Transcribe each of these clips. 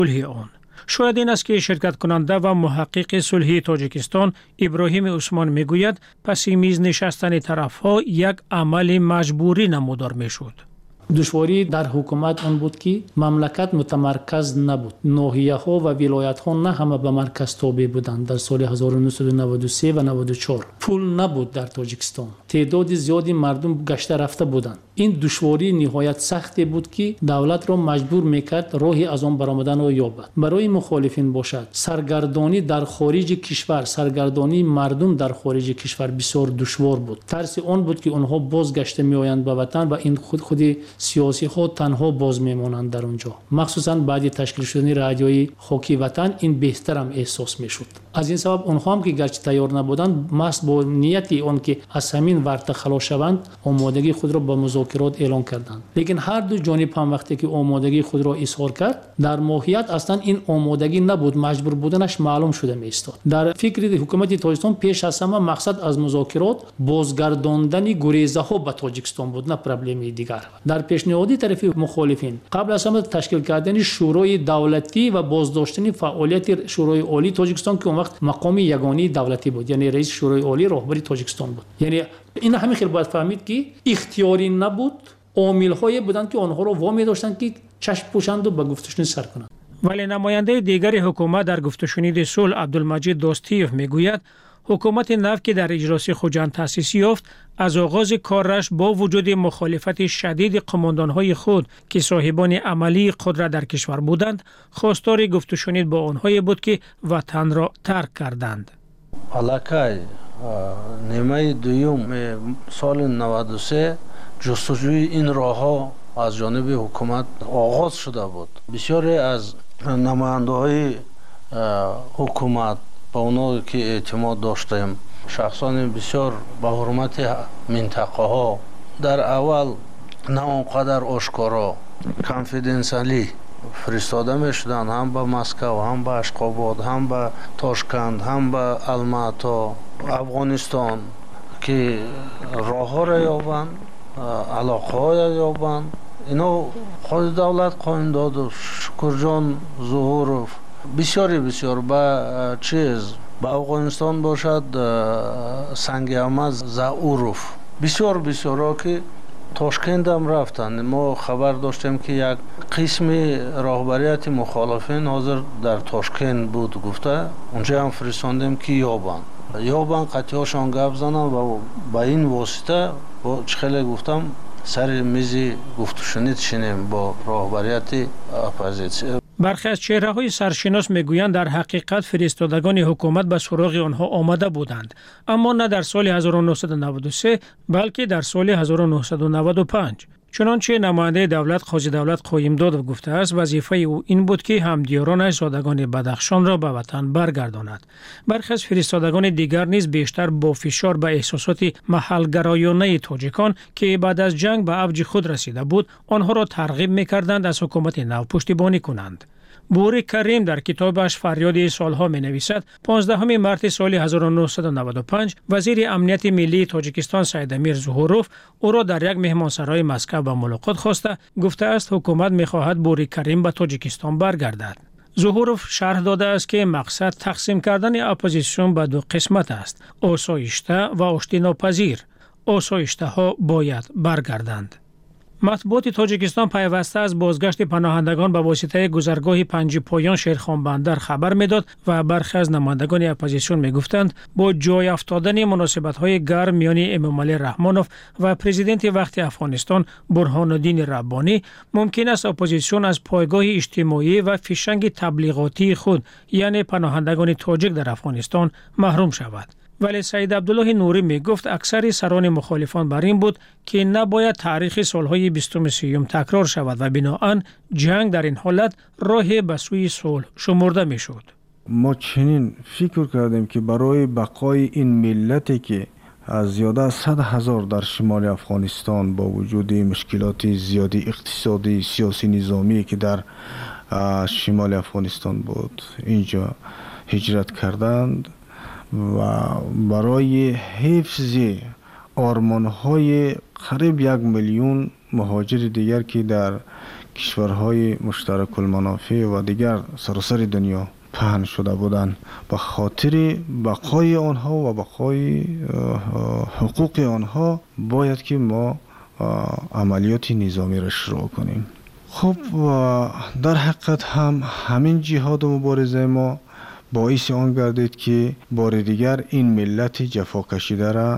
صلح آن. شاید این است که شرکت کننده و محقق صلحی تاجیکستان ابراهیم عثمان میگوید پس میز نشستن طرفها یک عمل مجبوری نمودار میشد. دشواری در حکومت اون بود که مملکت متمرکز نبود. ناحیه ها و ولایت ها نه همه به مرکز تابع بودند. در سال 1993 و 94 پول نبود در تاجیکستان. تعداد زیادی مردم گشته رفته بودند. این دشواری نهایت سختی بود که دولت را مجبور میکرد راهی از آن برآمدن را یابد. برای مخالفین باشد سرگردانی در خارج کشور، سرگردانی مردم در خارج کشور بسیار دشوار بود. ترس آن بود که آنها بازگشته میآیند به وطن و این خودی سیاسی ها تنها باز میمانند در اونجا. مخصوصا بعد تشکیل شدن رادیوی خاکی وطن این بهتر هم احساس میشد. از این سبب آنها هم که گرچه تیار نبودند محض با نیتی آن که از همین ورطه خلاص شوند آمادگی خود را به مذاکرات اعلان کردند. لیکن هر دو جانب هم وقتی که آمادگی خود را اظهار کرد در ماهیت اصلا این آمادگی نبود، مجبور بودنش معلوم شده میستاد. در فکر حکومت تاجیکستان پیش از همه مقصد از مذاکرات بازگرداندن گریزه ها به تاجیکستان بود، نه پرابلمی دیگر. در پیشنهادی طرف مخالفین قبل از همه تشکیل کردن شورای دولتی و بازداشتن فعالیت شورای عالی تاجیکستان که اون وقت مقام یگانه دولتی بود، یعنی رئیس شورای عالی راهبری تاجیکستان بود. یعنی این همین خیلی باید فهمید که اختیاری نبود، عامل‌هایی بودند که آنها را وامی داشتند که چشم پوشند و به گفتشون سر کنند. ولی نماینده دیگر حکومت در گفتشنید صلح عبدالمجید دوستیف میگوید حکومت نو که در اجلاس خوجند تأسیس یافت از آغاز کارش با وجود مخالفت شدید قماندانهای خود که صاحبان عملی قدرت در کشور بودند خواستار گفتشنید با آنهایی بود که وطن را ترک کردند. علاقه نیمه دوم سال 93 جستجوی این راه ها از جانب حکومت آغاز شده بود. بسیاری از نماینده های حکومت با اونا که اعتماد داشتیم شخصان بسیار با حرمت منطقه ها در اول نه اونقدر آشکارا کانفیدنسیالی فرستاده می شدن، هم به مسکو، هم به اشخاباد، هم به تاشکند، هم به الماتا، افغانستان که راه ها را یابند، علاقه های یابند. اینا خود دولت قایم داد و شکرجان ظهورف بسیار با چیز با افغانستان باشد سنگ احمد زعورف بسیار که تاشکند هم رفتند. ما خبر داشتیم که یک قسم راهبریت مخالفین حاضر در تاشکند بود گفته اونجا هم فرستاندیم که یابند قطعاشان گپ زنن و با این واسطه با خیلی گفتم سر میز گفتشنید شنیم با راهبریت اپوزیسیون. برخی از چهره‌های سرشناس میگویند در حقیقت فرستادگان حکومت به سراغ آنها آمده بودند، اما نه در سال 1993 بلکه در سال 1995. چنانچه نماینده دولت قاضی دولت قایم داد و گفته است وظیفه او این بود که همدیارانش زادگان بدخشان را به وطن برگرداند. برخی از فرستادگان دیگر نیز بیشتر با فشار به احساسات محل‌گرایانه تاجیکان که بعد از جنگ به اوج خود رسیده بود آنها را ترغیب می‌کردند از حکومت نو پشتیبانی کنند. بوری کریم در کتابش فریاد سالها می نویسد 15 مارس سال 1995 وزیر امنیت ملی تاجیکستان سید امیر ظهوروف او را در یک مهمانسرای مسکو به ملاقات خواسته گفته است حکومت می خواهد بوری کریم به تاجیکستان برگردد. ظهوروف شرح داده است که مقصد تقسیم کردن اپوزیسیون به دو قسمت است: آسایشته و آشتی ناپذیر. آسایشته ها باید برگردند. مطبوعات تاجیکستان پیوسته از بازگشت پناهندگان به واسطه گذرگاه پنج پایان شیرخان بندر خبر میداد و برخی از نمایندگان اپوزیسیون میگفتند با جای افتادن مناسبت‌های گرم میان امامعلی رحمانوف و پرزیدنت وقت افغانستان برهان الدین ربانی ممکن است اپوزیسیون از پایگاه اجتماعی و فشنگ تبلیغاتی خود یعنی پناهندگان تاجیک در افغانستان محروم شود. ولی سید عبدالله نوری می گفت اکثر سران مخالفان بر این بود که نباید تاریخ سالهای 23 تکرار شود و بناهن جنگ در این حالت راه به سوی صلح شمرده می شد. ما چنین فکر کردیم که برای بقای این ملتی که از زیاده از 100,000 در شمال افغانستان با وجود مشکلات زیادی اقتصادی سیاسی نظامی که در شمال افغانستان بود اینجا هجرت کردند و برای حفظ آرمان‌های قریب 1 میلیون مهاجر دیگر که در کشورهای مشترک المنافع و دیگر سراسر دنیا پهن شده بودند. به خاطر بقای آنها و بقای حقوق آنها باید که ما عملیات نظامی را شروع کنیم. خب در حقیقت هم همین جهاد و مبارزه ما باعث آن گردید که بار دیگر این ملت جفا کشیده را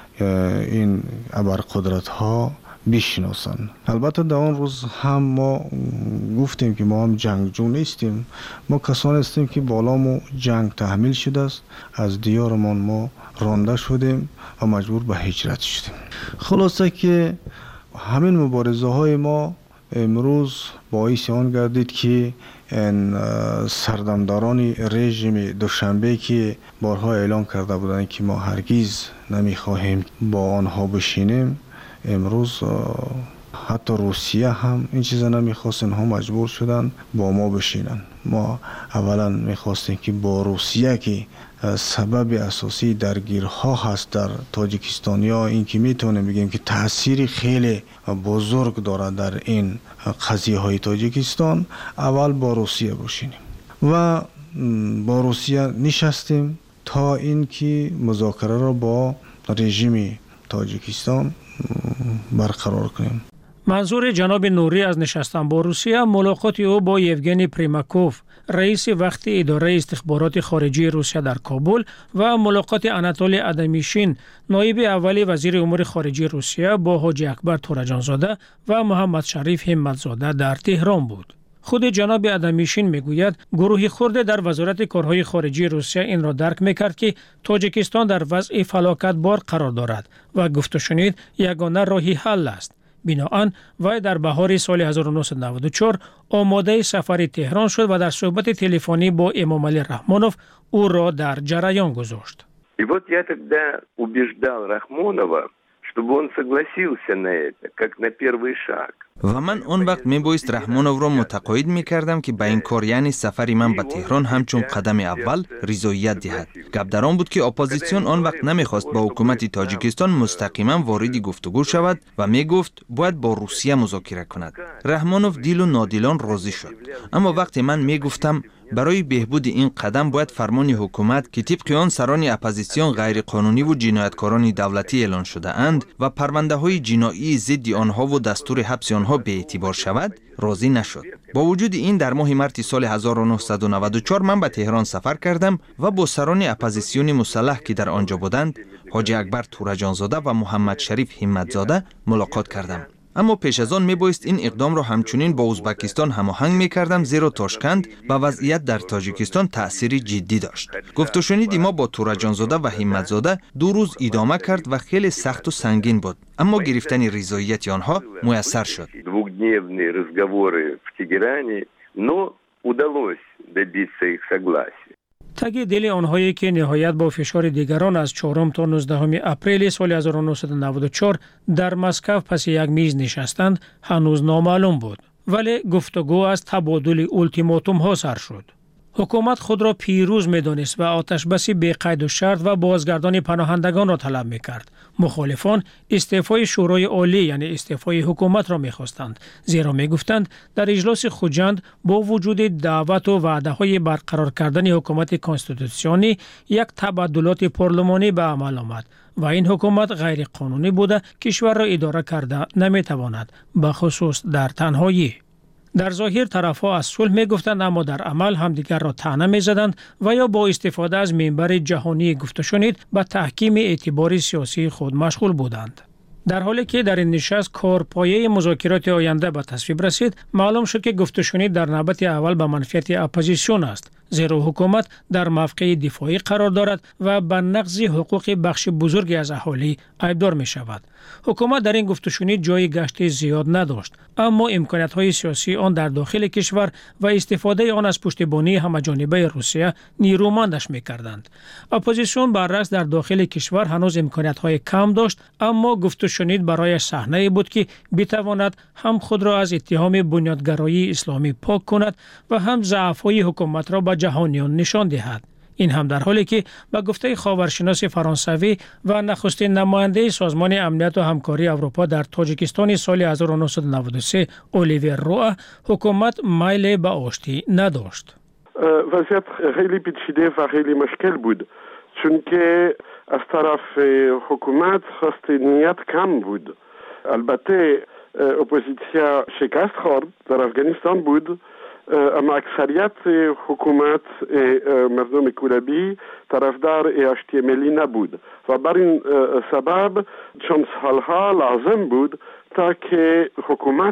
این ابرقدرت ها بشناسند. البته در آن روز هم ما گفتیم که ما هم جنگجو نیستیم، ما کسانی هستیم که بالامو جنگ تحمیل شده است، از دیارمان ما رانده شدیم و مجبور به هجرت شدیم. خلاصه که همین مبارزه های ما امروز باعث آن گردید که این سردمداران رژیم دوشنبه که بارها اعلام کرده بودند که ما هرگز نمیخواهیم با آنها بشینیم، امروز حتی روسیه هم این چیزا نمیخواست، اینها مجبور شدن با ما بشینن. ما اولا میخواستیم که با روسیه که سبب اساسی درگیرها هست در تاجیکستانیا، این که میتونیم بگیم که تأثیری خیلی بزرگ داره در این قضیه های تاجیکستان، اول با روسیه بشینیم و با روسیه نشستیم تا این که مذاکره را با رژیم تاجیکستان برقرار کنیم. منظور جناب نوری از نشستن با روسیه ملاقات او با یوگنی پریماکوف، رئیس وقتی اداره استخبارات خارجی روسیه در کابل و ملاقات اناتولی ادمیشین، نایب اولی وزیر امور خارجه روسیه با حاجی اکبر تورجانزاده و محمد شریف همتزاده در تهران بود. خود جناب ادمیشین میگوید گروهی خرد در وزارت کارهای خارجی روسیه این را درک میکرد که تاجیکستان در وضع فلاکت بار قرار دارد و گفت و شنید یگانه راهی حل است. بنابراین وی در بهار سال 1994 آماده سفر تهران شد و در صحبت تلفنی با امام علی رحمانوف او را در جریان گذاشت. И вот я тогда убеждал Рахмонова, чтобы он согласился на это, как на первый шаг. و من اون وقت میبایست رحمانوف را متقاعد میکردم که به این کار یعنی سفر من به تهران همچون قدم اول رضایت دهد. گپ در آن بود که اپوزیسیون آن وقت نمیخواست با حکومت تاجیکستان مستقیما وارد گفتگو شود و میگفت باید با روسیه مذاکره کند. رحمانوف دیل و نادیلان راضی شد. اما وقتی من میگفتم برای بهبود این قدم باید فرمان حکومت که طبق آن سران اپوزیسیون غیر قانونی و جنایتکاران دولتی اعلان شده اند و پرونده های جنایی ضد آنها و دستور حبس آنها به اعتبار شود، راضی نشد. با وجود این در ماه مارس سال 1994 من به تهران سفر کردم و با سران اپوزیسیون مسلح که در آنجا بودند، حاجی اکبر تورجانزاده و محمد شریف همتزاده ملاقات کردم. اما پیش از آن میبایست این اقدام را همچنین با ازبکستان هماهنگ میکردم، زیرا تاشکند و وضعیت در تاجیکستان تأثیری جدی داشت. گفت و شنیدی ما با تورجانزاده و همتزاده 2 روز ادامه کرد و خیلی سخت و سنگین بود، اما گرفتن رضایت آنها میسر شد. 2-дневные разговоры в Тегеране, но удалось добиться их согласия. تگ دل آنهایی که نهایت با فشار دیگران از 4 تا 19 اپریل سال 1994 در مسکو پس یک میز نشستند هنوز نامعلوم بود، ولی گفتگو از تبادل اولتیماتوم ها سر شد. حکومت خود را پیروز می‌دانست و آتشبسی بی قید و شرط و بازگردان پناهندگان را طلب می‌کرد. مخالفان استعفای شورای عالی یعنی استعفای حکومت را می‌خواستند، زیرا می‌گفتند در اجلاس خوجند با وجود دعوت و وعده‌های برقرار کردن حکومت کنستیتوسیونی یک تبادلات پارلمانی به عمل آمد و این حکومت غیر قانونی بوده، کشور را اداره کرده نمی‌تواند، به خصوص در تنهایی. در ظاهر طرفها از صلح می‌گفتند، اما در عمل همدیگر را طعنه می‌زدند و یا با استفاده از منبر جهانی گفت و شنید به تحکیم اعتبار سیاسی خود مشغول بودند. در حالی که در این نشست کارپایه مذاکرات آینده به تصویب رسید، معلوم شد که گفت و شنید در نوبت اول به منفعت اپوزیسیون است، زیرا حکومت در موقع دفاعی قرار دارد و به نقض حقوق بخش بزرگی از اهالی ایبدار می شود. حکومت در این گفت و شنید جای گشت زیاد نداشت، اما امکانات‌های سیاسی آن در داخل کشور و استفاده آن از پشتیبانی همه‌جانبه روسیه نیرومندش می‌کردند. اپوزیسیون برعکس در داخل کشور هنوز امکانات‌های کم داشت، اما گفت و شنید برای صحنه‌ای بود که بتواند هم خود را از اتهام بنیادگرایی اسلامی پاک کند و هم ضعف‌های حکومت را به جهانیان نشان دهد. این هم در حالی که با گفته خاورشناس فرانسوی و نخستین نماینده سازمان امنیت و همکاری اروپا در تاجیکستان سال 1993 اولیور روآ حکومت میل به آشتی نداشت. وضعیت خیلی پیچیده و خیلی مشکل بود، چون که از طرف حکومت خواست نیت کم بود. البته اپوزیسیا شکست خورد در افغانستان بود، اما اکثریت حکومت مردم کوربی طرفدار آشتی ملی نبود و بر این سبب چند سالها لازم بود تا که حکومت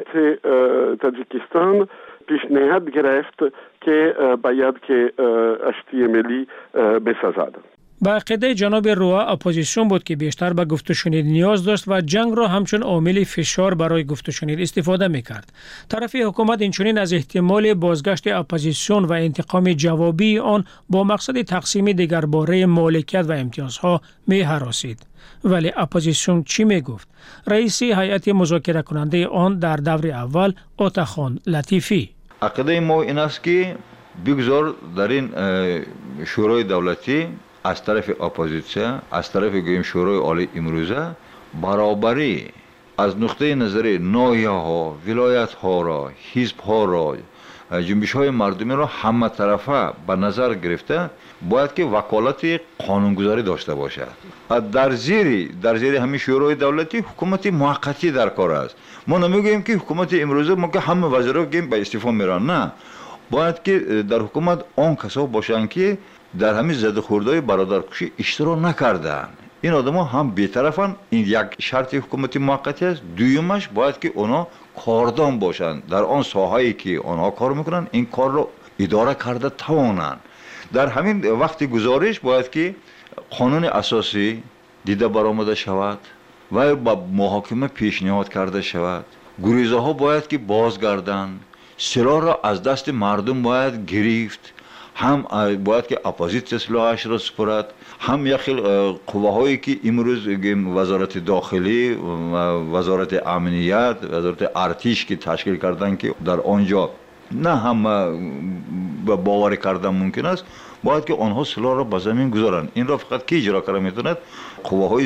تاجیکستان پیشنهاد گرفت که باید که آشتی ملی بسازد. با عقیده جناب روآ اپوزیسیون بود که بیشتر به گفت و شنید نیاز داشت و جنگ را همچون عامل فشار برای گفت و شنید استفاده می‌کرد. طرف حکومت اینچنین از احتمال بازگشت اپوزیسیون و انتقام جوابی آن با مقصد تقسیم دیگرباره مالکیت و امتیازها می‌هراسید. ولی اپوزیسیون چی میگفت؟ رئیس هیئت مذاکره کننده آن در دور اول آتاخان لطیفی: عقیده ما این است که بگذار در این شورای دولتی از طرف اپوزیسیون، از طرف شورای عالی امروزه برابری از نقطه نظر ناحیه ها، ولایت ها را، حزب ها را، جنبش های مردمی را همه طرفه به نظر گرفته باید که وکالت قانونگذاری داشته باشد. در زیر همین شورای دولتی حکومت موقتی در کار است. ما نمیگوییم که حکومت امروزه ما که همه وزرا گیم به استعفا میرن، نه، باید که در حکومت آن کسا باشند که در همین زد خوردهای برادرکشی اشتراک نکردن. این آدما هم بی‌طرفن. این یک شرط حکومت موقتی است. دویمش باید که اونا کاردان باشند در آن ساحه‌ای که آنها کار میکنن، این کار رو اداره کرده توانند. در همین وقت گزارش باید که قانون اساسی دیده برآمده شود و با محاکمه پیشنهاد کرده شود. گریزه ها باید که بازگردند. سلاح را از دست مردم باید گرفت. هم باید که اپوزیسیون سلاحش را سپرد، هم یک قوه‌هایی که امروز وزارت داخلی و وزارت امنیت، وزارت ارتش که تشکیل کردن که در آنجا نه هم باور کردن ممکن است، باید که آنها سلاح را به زمین گذارند. این را فقط کی اجرا کنه میتوند؟ قوه‌های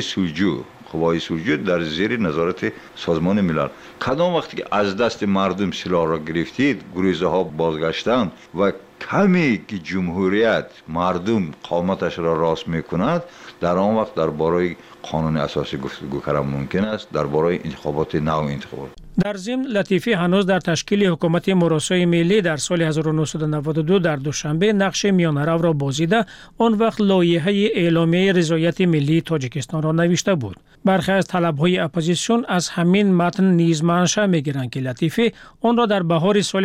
سلجو در زیر نظارت سازمان ملل. کدام وقتی که از دست مردم سلاح را گرفتید، گریزه ها بازگشتند و کمی که جمهوریت مردم قامتش را راست میکند، در آن وقت درباره قانون اساسی گفتگو کردن ممکن است، درباره انتخابات نو انتخابات. در ضمن لطیفی هنوز در تشکیل حکومت مراسای ملی در سال 1992 در دوشنبه نقش میانه‌رو را بازیده، آن وقت لایحه اعلامیه رضایت ملی تاجیکستان را نوشته بود. برخی از طلب‌های اپوزیسیون از همین متن نیز منشأ می‌گیرند که لطیفی آن را در بهار سال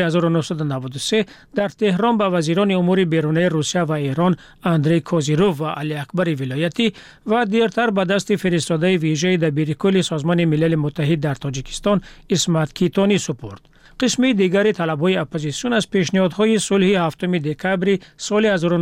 1993 در تهران با وزیران امور بیرونی روسیه و ایران اندری کوزیروف و علی اکبر ولایتی و دیرتر به دست فرستاده ویژه دبیرکل سازمان ملل متحد در تاجیکستان اسمت کیتانی سپرد. قسم دیگری طلب‌های اپوزیسیون از پیشنهادهای صلح 7 دکبر سال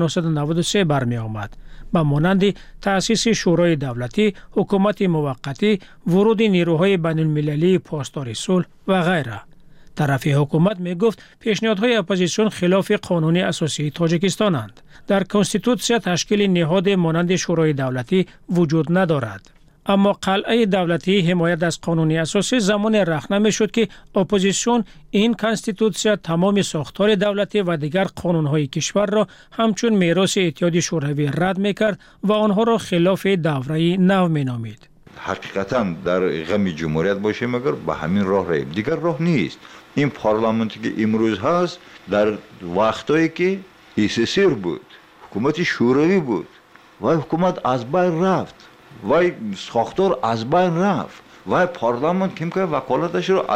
1993 برمی آمد. به مانند تأسیس شورای دولتی، حکومت موقتی، ورود نیروهای بین‌المللی پاسدار صلح و غیره. طرف حکومت می گفت پیشنهادهای اپوزیسیون خلاف قانون اساسی تاجیکستانند. در کنستیتوسیا تشکیل نهاد مانند شورای دولتی وجود ندارد. اما قلعه دولتی حمایت از قانون اساسی زمان رخنه شد که اپوزیسیون این کنستیتوسیا تمام ساختار دولتی و دیگر قانون‌های کشور را همچون میراث اتحاد شوروی رد می‌کرد و آنها را خلاف دوره نو می‌نامید. حقیقتاً در غم جمهوریت باشه مگر به همین راه ریم، دیگر راه نیست. این پارلمانتی که امروز هست در وقتایی که SSR بود، حکومت شوروی بود و حکومت از بین رفت و ساختار از بین رفت و پارلمان کم که وکالتش رو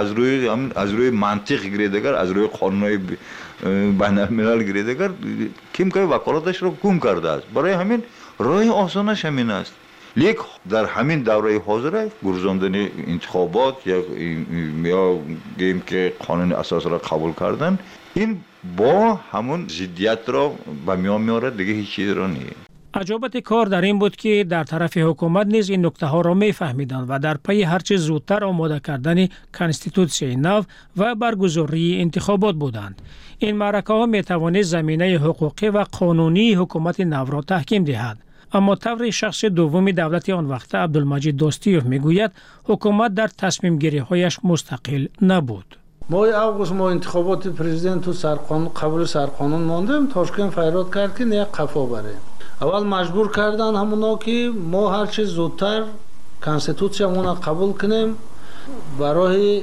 از روی منطق گریدگر، از روی قانونهای بین‌الملل گریدگر کم که وکالتش رو گم کرده است. برای همین راه آسانش همین است. لیک در همین دوره حاضره گرزاندن انتخابات یا گیم که قانون اساس را قبول کردن، این با همون ضدیت را به میان میاره، دیگه هیچ چیز را نیست. عجابت کار در این بود که در طرف حکومت نیز این نکته ها را می فهمیدند و در پی هرچه زودتر آماده کردن کانستیتوسیون نو و برگزاری انتخابات بودند. این معرکه ها می توانست زمینه حقوقی و قانونی حکومت نو را تحکیم دهد. اما طور شخص دوم دولت آن وقت عبدالمجید دوستیوف میگوید حکومت در تصمیم گیری هایش مستقل نبود. ماه اوگوست ما انتخابات پرزیدنت و سرقانون قبول سرقانون ماندیم. تاشکند فریاد کرد که نه قفا بره. اول مجبور کردن همونا که ما هر چه زودتر کانستیتوسیون را قبول کنیم برای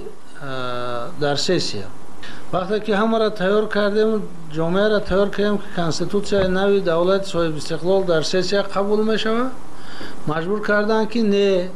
در سسیا. وقتی که همه را تیار کردیم، جامعه را تیار کردیم که کانستیتوسیون نوی دولت صاحب استقلال در سسیا قبول میشود، مجبور کردن که نه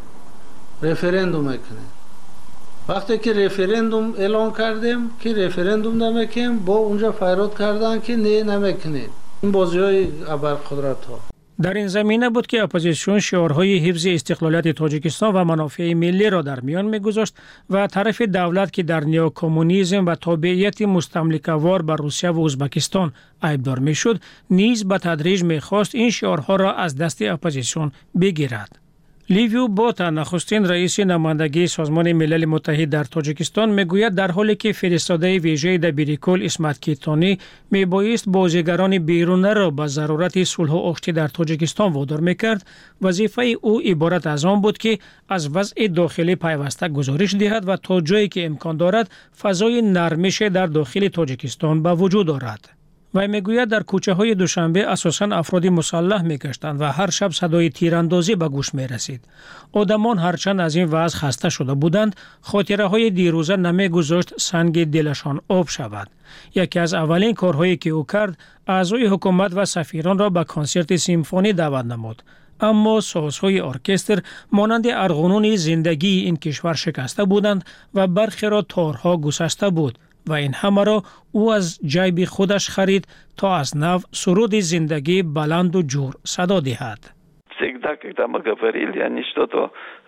رفراندوم کنیم. وقتی که رفراندوم اعلان کردیم که رفراندوم نمیکنیم، با اونجا فریاد کردن که نه نمیکنید. این بازی‌های ابرقدرت ها. در این زمینه بود که اپوزیسیون شعارهای حفظ استقلالیت تاجیکستان و منافع ملی را در میان میگذاشت و طرف دولت که در نیوکمونیسم و تابعیت مستملکه‌وار بر روسیه و ازبکستان عیبدار میشد، نیز به تدریج میخواست این شعارها را از دست اپوزیسیون بگیرد. لیویو بوتا نخستین رئیس نمایندگی سازمان ملل متحد در تاجیکستان میگوید در حالی که فرستاده ویژه دبیرکل اسمت کیتانی میبایست بازیگران بیرونه را به ضرورت صلح و آشتی در تاجیکستان وادار میکرد، وظیفه او عبارت از آن بود که از وضع داخلی پیوسته گزارش دهد و تا جایی که امکان دارد فضای نرمش در داخل تاجیکستان به وجود آورد. و میگوید در کوچه های دوشنبه اساساً افرادی مسلح میگشتند و هر شب صدای تیراندازی به گوش میرسید. آدمان هرچند از این وضع خسته شده بودند، خاطره های دیروزه نمیگذاشت سنگ دلشان آب شود. یکی از اولین کارهایی که او کرد، اعضای حکومت و سفیران را به کنسرت سیمفونی دعوت نمود. اما سازهای ارکستر مانند ارغنون زندگی این کشور شکسته بودند و برخی را تارها گسسته بود و این همه را او از جیب خودش خرید تا از نو سرود زندگی بلند و جور صدا دهد. Всегда, когда мы говорили, они что-то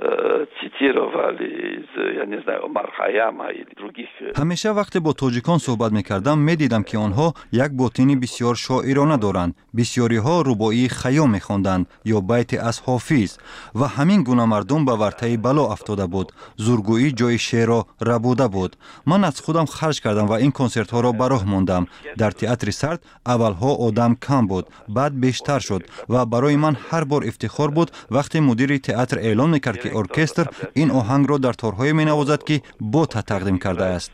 цитировали из, я не знаю, Омар Хайяма или других. همیشه وقتی با تاجیکان صحبت می‌کردم می‌دیدم که آنها یک باطنی بسیار شاعرانه دارند. بسیاری‌ها رباعی خیام می‌خواندند یا بیت از حافظ و همین گونه مردم به ورطه بلا افتاده بود. زورگویی جای شعر را ربوده بود. من از خودم خرج کردم و این کنسرت‌ها را به راه ماندم. در تئاتر سرد اولها آدم کم بود، بعد بیشتر شد و برای من هر بار افتخار بود وقتی مدیر تئاتر اعلان میکرد که ارکستر این آهنگ را در تارهای مینوازد که بوتا تقدیم کرده است.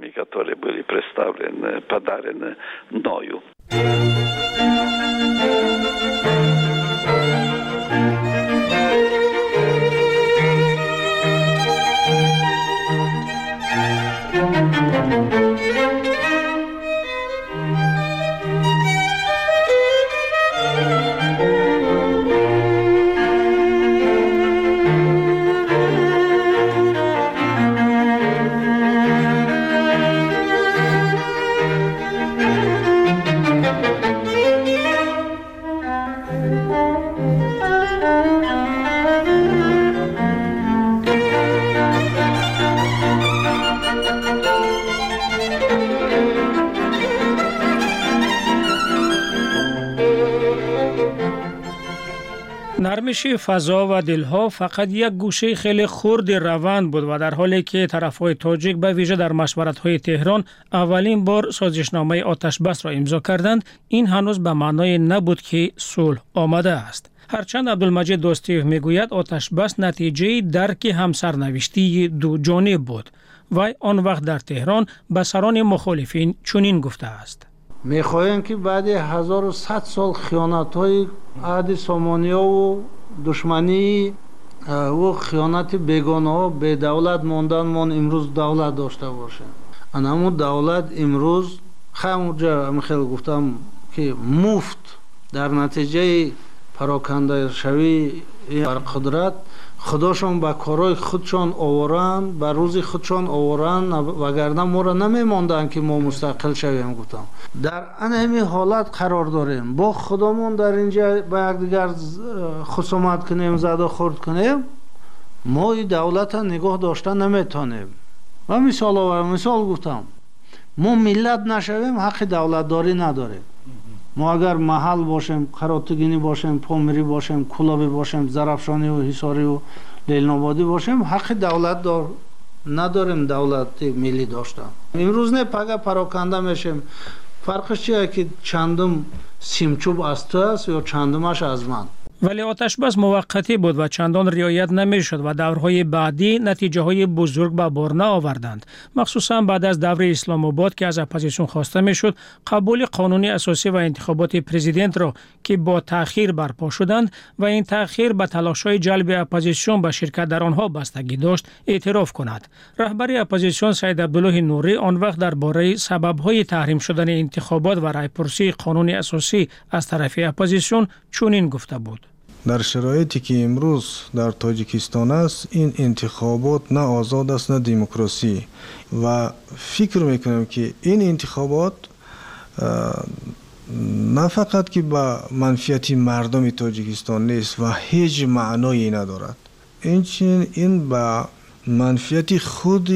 نرمش فضا و دلها فقط یک گوشه خیلی خرد روند بود و در حالی که طرفهای تاجیک به ویژه در مشورت‌های تهران اولین بار سازشنامه آتش بس را امضا کردند، این هنوز به معنای نبود که صلح آمده است. هرچند عبدالمجید دوستیوف میگوید آتش بس نتیجه درک همسرنوشتی دو جانب بود و آن وقت در تهران به سران مخالفین چنین گفته است: میخواهیم که بعد 1100 سال خیانت‌های عهد سامانیا و دشمنی و خیانت بیگانه ها به دولت ماندن من امروز دولت داشته باشیم. همون دولت امروز همونجا خیلی گفتم که مفت در نتیجه پراکنده شوی بر قدرت خداشون به کارهای خودشان آورند، به روز خودشان آورند، وگرنه ما را نمیماندن که ما مستقل شویم. گفتم در همین حالت قرار داریم، با خودمون در اینجا با یکدیگر خصومت کنیم، زد و خورد کنیم، ما این دولت نگاه داشتن نمیتونیم. و مثال گفتم ما ملت نشویم حق دولت داری نداریم. ما اگر محل باشیم، قراتگینی باشیم، پامری باشیم، کلابی باشیم، زرافشانی و حصاری و لیل‌آبادی باشیم، حق دولت نداریم. دولت ملی داشتن امروز نه پگه پراکنده میشیم. فرقش چیه که چندم سیمچوب از تو است یا چندمش از من. ولی آتشبس موقتی بود و چندان رعایت نمیشد و دورهای بعدی نتیجه های بزرگ به بار نآوردند، مخصوصا بعد از دور اسلام آباد که از اپوزیسیون خواسته میشد قبول قانون اساسی و انتخابات پرزیدنت را که با تأخیر برپا شدند و این تأخیر به تلاش‌های جلب اپوزیسیون به شرکت در آنها بستگی داشت اعتراف کند. رهبر اپوزیسیون سید عبدالله نوری آن وقت درباره سبب‌های تحریم شدن انتخابات و رایپرسی قانون اساسی از طرف اپوزیسیون چنین گفته بود: در شرایطی که امروز در تاجیکستان است، این انتخابات نه آزاد است نه دموکراسی و فکر میکنم که این انتخابات نه فقط که به منفعت مردم تاجیکستان نیست و هیچ معنایی ندارد، این به منفعت خود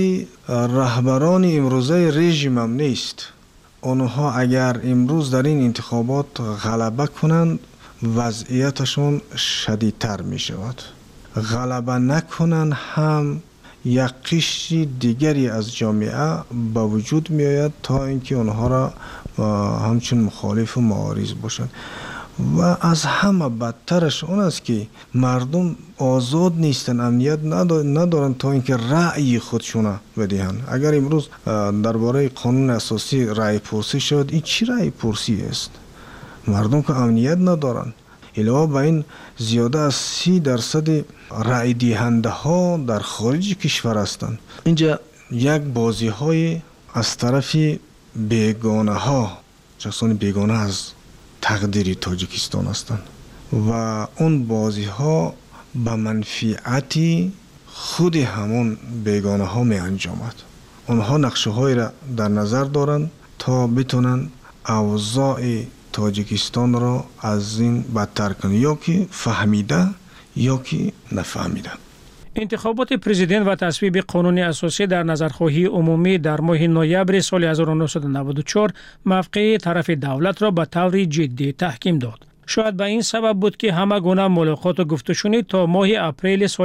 رهبران امروزه رژیم هم نیست. آنها اگر امروز در این انتخابات غلبه کنند وضعیتشون شدیدتر می شود. غلبه نکنن هم یک قشر دیگری از جامعه با وجود می آید تا اینکه آنها را همچون مخالف و معارض باشند. و از همه بدترش اون است که مردم آزاد نیستن، امنیت ندارن تا اینکه رأی خودشون بدهند. اگر امروز درباره قانون اساسی رأی پرسی شد، این چی رأی پرسی است؟ مردم که امنیت ندارن. علاوه بر این زیاده از 30% رأی دهنده ها در خارج کشور هستند. اینجا یک بازی های از طرف بیگانه ها، کسانی بیگانه از تقدیر تاجیکستان هستند و اون بازی ها به منفعت خود همون بیگانه ها می انجامد. اونها نقشه های را در نظر دارند تا بتونن اوضاع تاجیکستان را از این بدتر کنند، یا که فهمیده یا که نفهمیده. انتخابات پرزیدنت و تصویب قانون اساسی در نظرخواهی عمومی در ماه نوامبر سال 1994 موقع طرف دولت را به طور جدی تحکیم داد. شاید به این سبب بود که همه گونه ملاقات و گفتگوشنی تا ماه اپریل سال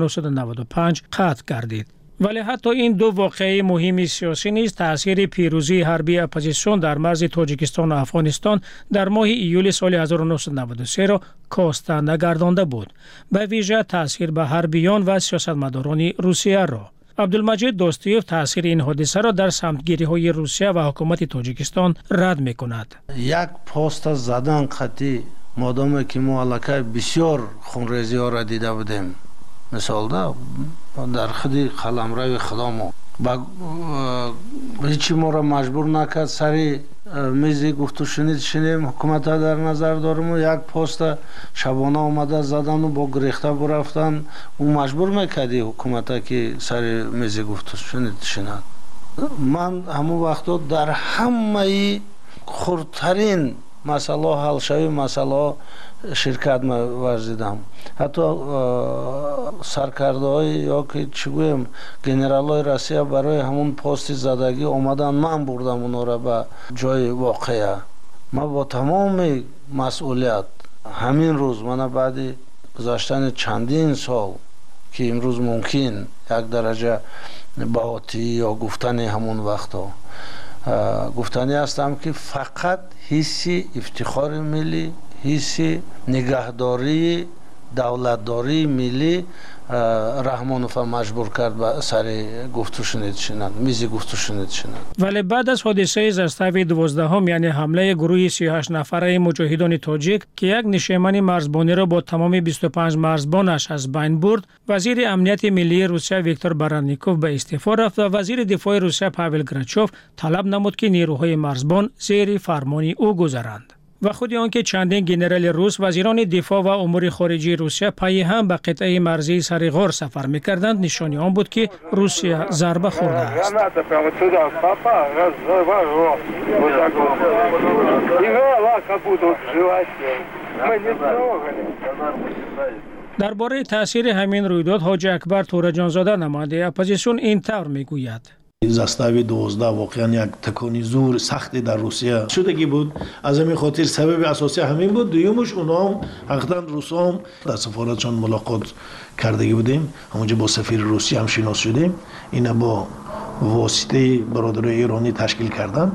1995 قطع گردید. ولی حتی این دو واقعه مهم سیاسی نیز تأثیر پیروزی حربی اپوزیسیون در مرز تاجیکستان و افغانستان در ماه ایول سال 1993 را کاسته نگردانده بود، به ویژه تأثیر به حربیان و سیاستمداران روسیه را. عبدالمجید دوستیوف تأثیر این حادثه را در سمتگیری‌های روسیه و حکومت تاجیکستان رد می‌کند. یک پست زدن قطعی مادامی که ما علاقه بسیار خونریزی‌ها را دیده بودیم، مثال در خودی قلمرو خدامو هیچی ما را مجبور نکرد سری میزی گفت و شنیدیم حکومت در نظر دارم و یک پست شبانه آمده زدن و با گریخته برفتن و مجبور میکردی حکومت که سری میزی گفت و شنید. من همون وقتا در همه خردترین مسئله حل شوی مسئله شرکت ورزیدم. حتی سرکرده های یا که چی گویم گنرال های روسیه برای همون پست زدگی آمدن، من بردم اونا را به جای واقعه. من با تمام مسئولیت همین روز من بعد گذشتن چندین سال که امروز ممکن یک درجه باطی یا گفتن همون وقتا گفتنی هستم که فقط حسی افتخار ملی، حسی نگهداری دولتداری ملی رحمانوف مجبور کرد به سر گفتگو شنیدن، میزی گفتگو شنیدن. ولی بعد از حادثه زستوی 12 یعنی حمله گروه 38 نفره مجاهدان تاجیک که یک نشیمن مرزبانی را با تمام 25 مرزبانش از بین برد، وزیر امنیت ملی روسیه ویکتور بارانیکوف به استعفا رفت و وزیر دفاع روسیه پاول گراچوف طلب نمود که نیروهای مرزبان زیر فرمان او گذرند. و خود آنکه چندین گنرال روس، وزیران دفاع و امور خارجه روسیه پای هم به قطعه مرزی سر غار سفر می‌کردند، نشانی آن بود که روسیه ضربه خورده است. درباره تاثیر همین رویداد حاجی اکبر تورجانزاده نماینده اپوزیسیون این طور میگوید: زاستاوی 12 واقعا یک تکانی زور سختی در روسیه شدگی بود. از همین خاطر سبب اساسی همین بود. دویمش اونا هم حقیقتا روسا هم در سفارتشان ملاقات کردگی بودیم، همونجا با سفیر روسی هم شناس شدیم. اینا با واسطه برادرای ایرانی تشکیل کردن.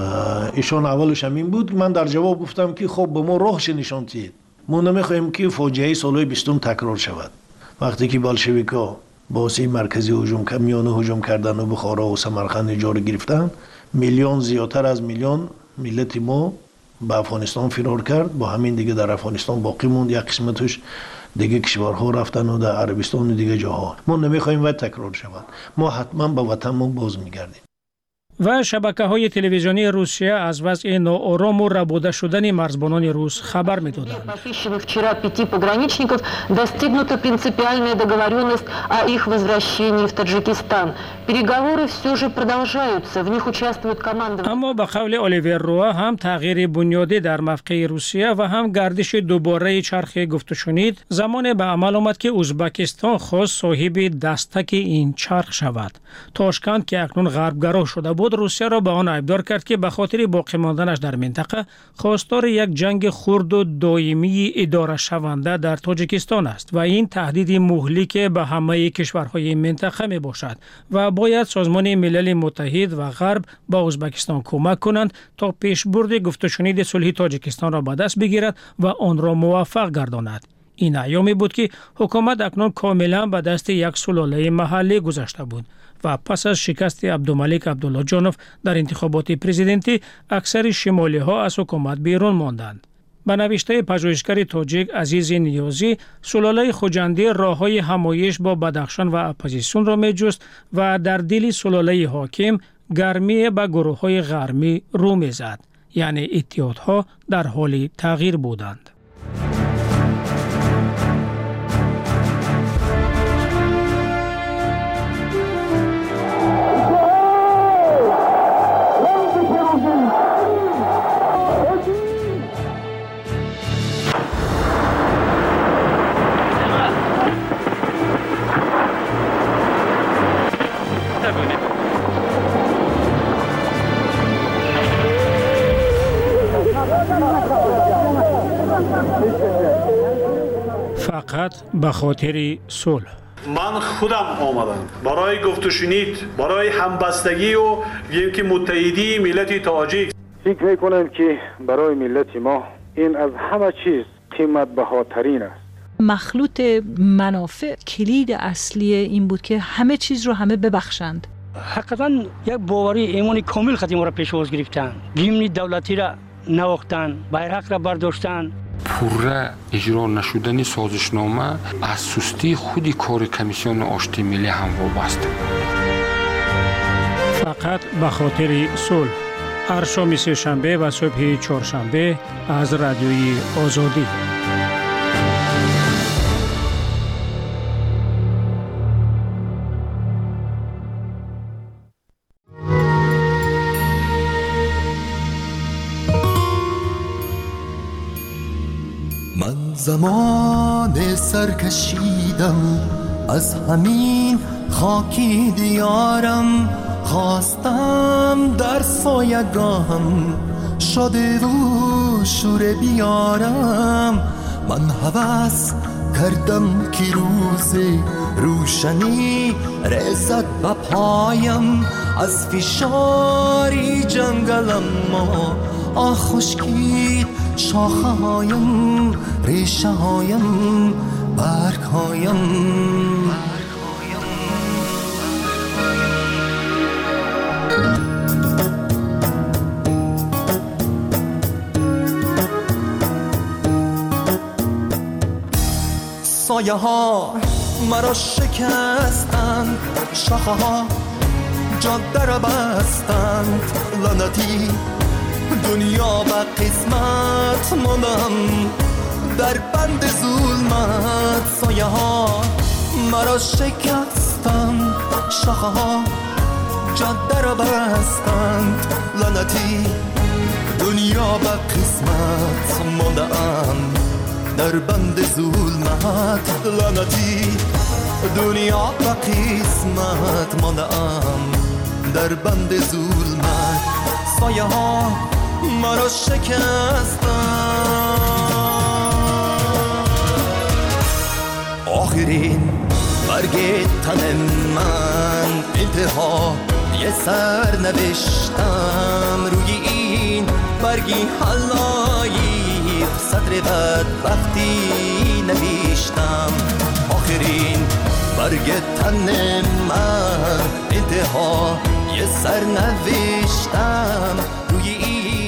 ایشان اولش همین بود. من در جواب گفتم که خب به ما راهش نشان دهید، ما نمیخوایم که فاجعه سال 20 تکرار شود. وقتی که بلشویکا باسی مرکزی هجوم کردن و بخارا و سمرقند جا رو گرفتن، میلیون زیادتر از میلیون ملت ما به افغانستان فرار کرد. با همین دیگه در افغانستان باقی موند. یک قسمتش دیگه کشورها رفتن و در عربستان و دیگه جاها. ما نمیخوایم و تکرار شود. ما حتما به وطنمون باز میگردیم. و شبکه‌های تلویزیونی روسیه از وضع ناآرام و ربوده شدن مرزبانان روس خبر می‌دادند. Похищенных вчера 5 пограничников достигнута принципиальная договоренность о их возвращении в Таджикистан. Переговоры все же продолжаются. В них участвуют командование. اما به قول الیور روا هم تغییر بنیادی در موقع روسیه و هم گردش دوباره چرخ گفت و شنید زمان به عمل آمد که ازبکستان خواست صاحب دستک این چرخ شود. تاشکند که اکنون غربگرا شده بود روسیه را به آن ایبدار کرد که به خاطر باقی ماندنش در منطقه خواستار یک جنگ خرد و دائمی اداره شونده در تاجیکستان است و این تهدید مهلک به همه کشورهای منطقه می باشد و باید سازمان ملل متحد و غرب با ازبکستان کمک کنند تا پیشبرد گفت و شنید صلح تاجیکستان را به دست بگیرد و آن را موفق گرداند. این ایامی بود که حکومت اکنون کاملا به دست یک سلاله محلی گذاشته بود و پس از شکست عبدالملک عبدالله جانوف در انتخابات پرزیدنتی اکثر شمالی ها از حکومت بیرون ماندند. به نوشته پژوهشگر تاجیک عزیز نیازی، سلاله خوجندی راههای همایش با بدخشان و اپوزیسیون را می‌جست و در دل سلاله حاکم گرمی به گروه‌های غربی رو می‌زد، یعنی اتحادها در حال تغییر بودند. فقط به خاطر صلح. من خودم آمدم برای گفت و شنید، برای همبستگی و یکی متحدی ملت تاجیک. فکر میکنم که برای ملت ما این از همه چیز قیمت بهاترین است. مخلوط منافع کلید اصلی این بود که همه چیز رو همه ببخشند. حقیقتا یک باوری ایمانی کامل خدیم را پیش باز گرفتن. گیمن دولتی را نواختن، بیرق را برداشتن. پوره اجرا نشدن سازشنامه از سستی خودی کار کمیسیون آشتی ملی هم وابسته. فقط به خاطر صلح. هر شام سه شنبه و صبح چهارشنبه از رادیوی آزادی. زمان سرکشیدم از همین خاکی دیارم، خواستم در سایگاهم شاده و شور بیارم. من هوس کردم که روز روشنی رسد به پایم، از فشاری جنگلم ما خشکید شاخه هایم، ریشه هایم، برگ هایم. سایه ها مرا شکستند، شاخه ها جاده را بستند. لعنتی دنیا و قسمت ماندم در بند ظلمت. سایه ها مرا شکستند، شاخه ها جاده را بستند. لعنتی دنیا و قسمت ماندم در بند ظلمت. لعنتی دنیا و قسمت ماندم در بند ظلمت سایه ها مرا شکستن. آخرین برگ تن من انتها یه سر نوشتم روی این برگی حلایق صدر بدبختی نوشتم. آخرین برگ تن من انتها یه سر نوشتم روی این